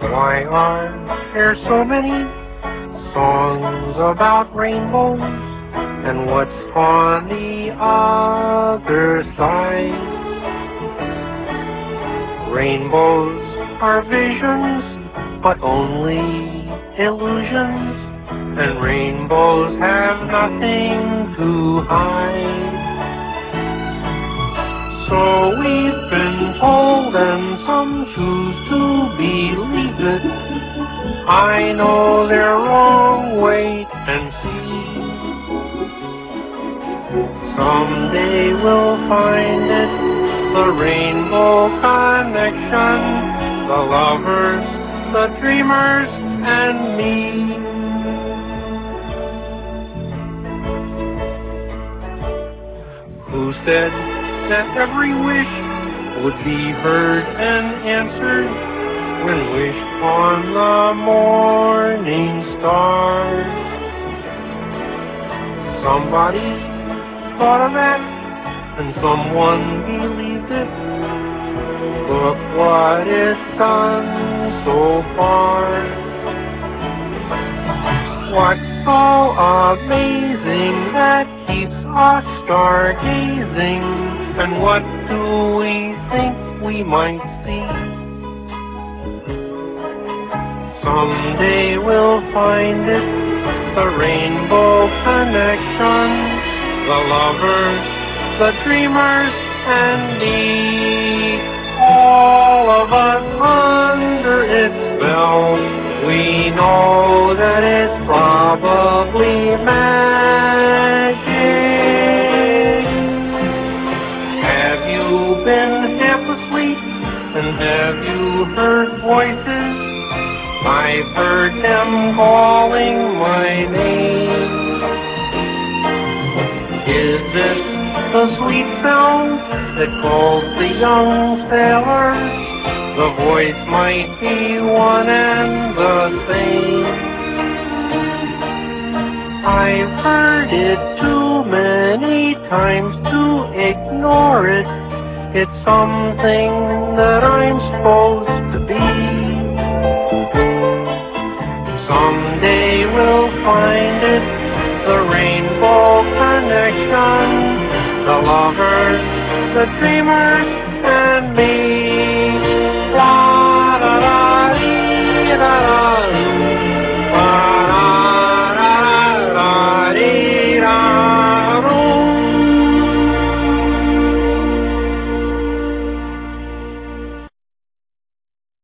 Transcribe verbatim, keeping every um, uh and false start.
Why are there so many songs about rainbows? And what's on the other side? Rainbows are visions, but only illusions, and rainbows have nothing to hide. So we've been told, and some choose to believe it. I know they're wrong, wait and see. Someday we'll find it, the rainbow connection, the lovers, the dreamers, and me. Who said that every wish would be heard and answered when wished on the morning star? Somebody thought of that, and someone believed it. Look what it's done so far. What's so amazing that keeps us stargazing? And what do we think we might see? Someday we'll find it, the rainbow connection, the lovers, the dreamers, and me. All of us under its spell, we know that it's probably magic. Have you been half asleep, and have you heard voices? I've heard them calling my name. Is this the sweet sound that calls the young sailors? The voice might be one and the same. I've heard it too many times to ignore it. It's something that I'm supposed to be. Someday we'll find it, the rainbow connection, the lovers, the dreamers,